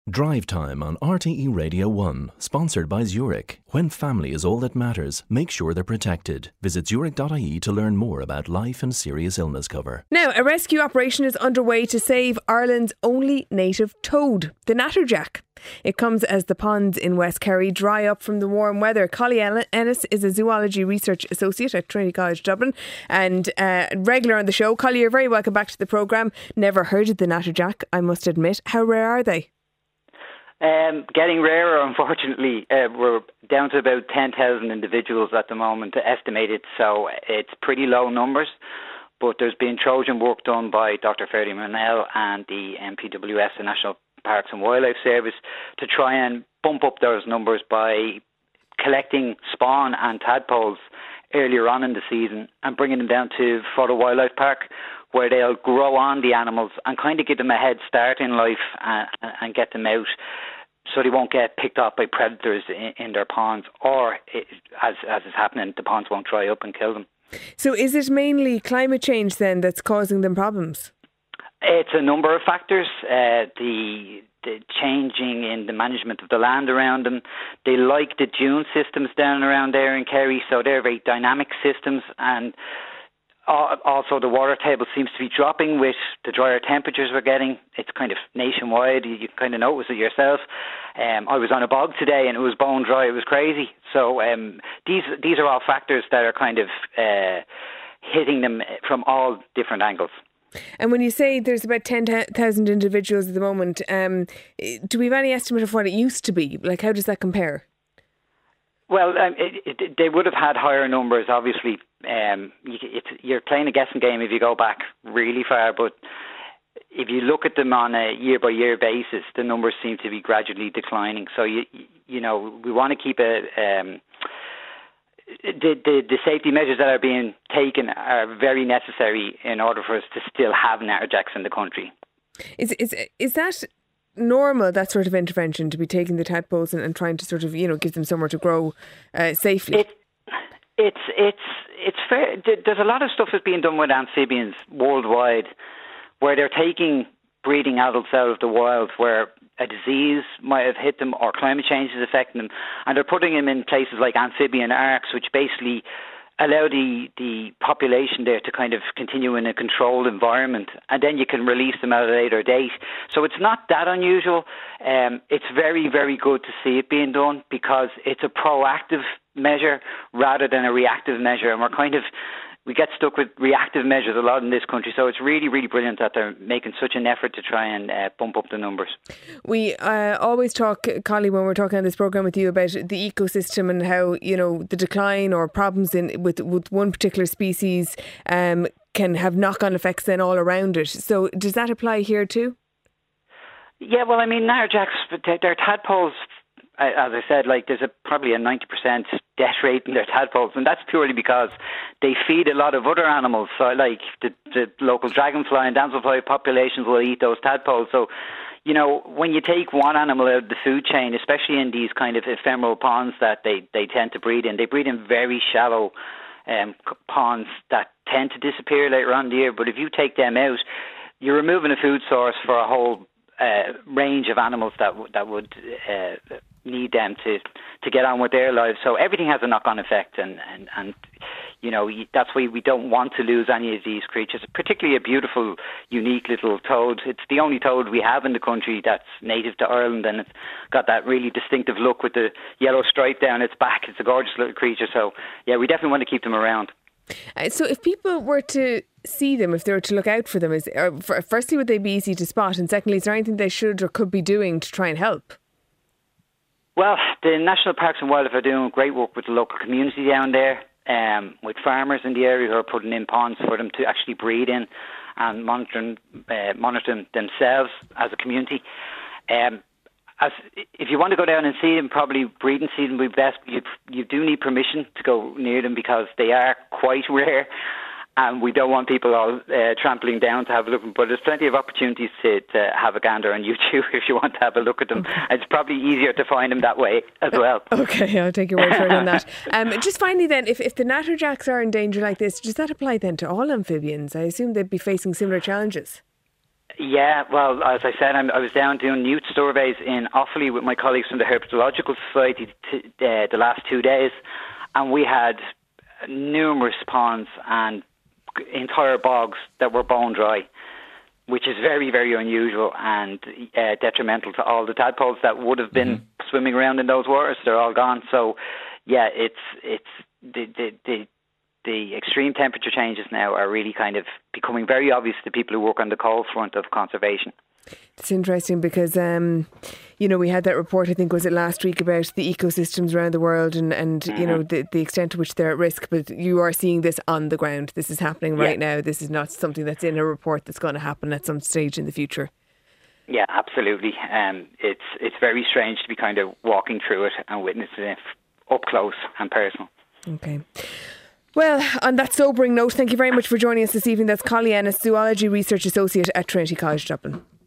Drive Time on RTE Radio 1, sponsored by Zurich. When family is all that matters, make sure they're protected. Visit zurich.ie to learn more about life and serious illness cover. Now, a rescue operation is underway to save Ireland's only native toad, the natterjack. It comes as the ponds in West Kerry dry up from the warm weather. Collie Ennis is a zoology research associate at Trinity College Dublin and regular on the show. Collie, you're very welcome back to the programme. Never heard of the natterjack, I must admit. How rare are they? Getting rarer, unfortunately. We're down to about 10,000 individuals at the moment estimated, so it's pretty low numbers. But there's been Trojan work done by Dr. Ferdy Monell and the NPWS, the National Parks and Wildlife Service, to try and bump up those numbers by collecting spawn and tadpoles earlier on in the season and bringing them down to Fodder Wildlife Park, where they'll grow on the animals and kind of give them a head start in life and get them out so they won't get picked up by predators in their ponds, or, as is happening, the ponds won't dry up and kill them. So is it mainly climate change then that's causing them problems? It's a number of factors. The changing in the management of the land around them. They like the dune systems down around there in Kerry, so they're very dynamic systems, and also the water table seems to be dropping with the drier temperatures we're getting. It's kind of nationwide. You kind of notice it yourself. I was on a bog today and it was bone dry. It was crazy. So these are all factors that are kind of hitting them from all different angles. And when you say there's about 10,000 individuals at the moment, do we have any estimate of what it used to be? Like, how does that compare? Well, they would have had higher numbers, obviously. You're playing a guessing game if you go back really far, but if you look at them on a year-by-year basis, the numbers seem to be gradually declining. So, you know, we want to keep the safety measures that are being taken are very necessary in order for us to still have natterjacks in the country. Is that normal, that sort of intervention, to be taking the tadpoles and trying to sort of, you know, give them somewhere to grow safely? It's fair. There's a lot of stuff that's being done with amphibians worldwide, where they're taking breeding adults out of the wild where a disease might have hit them or climate change is affecting them, and they're putting them in places like amphibian arks, which basically allow the population there to kind of continue in a controlled environment, and then you can release them at a later date. So it's not that unusual. It's very, very good to see it being done because it's a proactive measure rather than a reactive measure, and we get stuck with reactive measures a lot in this country. So it's really, really brilliant that they're making such an effort to try and bump up the numbers. We always talk, Collie, when we're talking on this programme with you about the ecosystem and how, you know, the decline or problems with one particular species can have knock-on effects then all around it. So does that apply here too? Yeah, well, I mean, natterjacks, they're tadpoles. As I said, like there's probably a 90% death rate in their tadpoles, and that's purely because they feed a lot of other animals. So, like the local dragonfly and damselfly populations will eat those tadpoles. So, you know, when you take one animal out of the food chain, especially in these kind of ephemeral ponds that they tend to breed in, they breed in very shallow ponds that tend to disappear later on in the year. But if you take them out, you're removing a food source for a whole range of animals that would need them to get on with their lives. So everything has a knock-on effect, and you know, that's why we don't want to lose any of these creatures, particularly a beautiful, unique little toad. It's the only toad we have in the country that's native to Ireland, and it's got that really distinctive look with the yellow stripe down its back. It's a gorgeous little creature. So yeah, we definitely want to keep them around. So if people were to see them, if they were to look out for them, firstly, would they be easy to spot? And secondly, is there anything they should or could be doing to try and help? Well, the National Parks and Wildlife are doing great work with the local community down there, with farmers in the area who are putting in ponds for them to actually breed in and monitor them themselves as a community. If you want to go down and see them, probably breeding season would be best. You do need permission to go near them because they are quite rare, and we don't want people all trampling down to have a look. But there's plenty of opportunities to have a gander on YouTube if you want to have a look at them. Okay. It's probably easier to find them that way as well. Okay, I'll take your word for it on that. Just finally then, if the natterjacks are in danger like this, does that apply then to all amphibians? I assume they'd be facing similar challenges. Yeah, well, as I said, I was down doing newt surveys in Offaly with my colleagues from the Herpetological Society the last 2 days, and we had numerous ponds and entire bogs that were bone dry, which is very, very unusual and detrimental to all the tadpoles that would have been swimming around in those waters. They're all gone. So, yeah, it's the extreme temperature changes now are really kind of becoming very obvious to people who work on the cold front of conservation. It's interesting because, we had that report, I think, was it last week, about the ecosystems around the world and the extent to which they're at risk. But you are seeing this on the ground. This is happening right now. This is not something that's in a report that's going to happen at some stage in the future. Yeah, absolutely. It's very strange to be kind of walking through it and witnessing it up close and personal. Okay. Well, on that sobering note, thank you very much for joining us this evening. That's Collie Ennis, Zoology Research Associate at Trinity College Dublin.